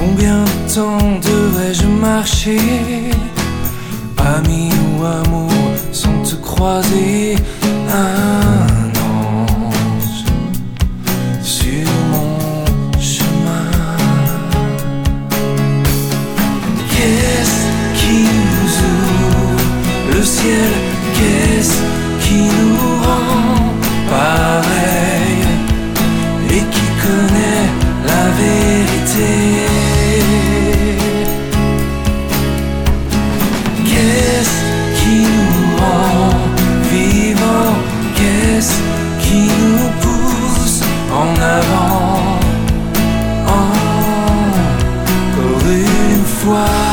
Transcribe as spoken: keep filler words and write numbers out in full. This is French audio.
Combien de temps devrais-je marcher? Amis ou amour sans te croiser. Un ange sur mon chemin. Qu'est-ce qui nous ouvre le ciel? Qu'est-ce qui nous rend pareil? Et qui connaît la vérité? Qu'est-ce qui nous rend vivants? Qu'est-ce qui nous pousse en avant? Encore une fois.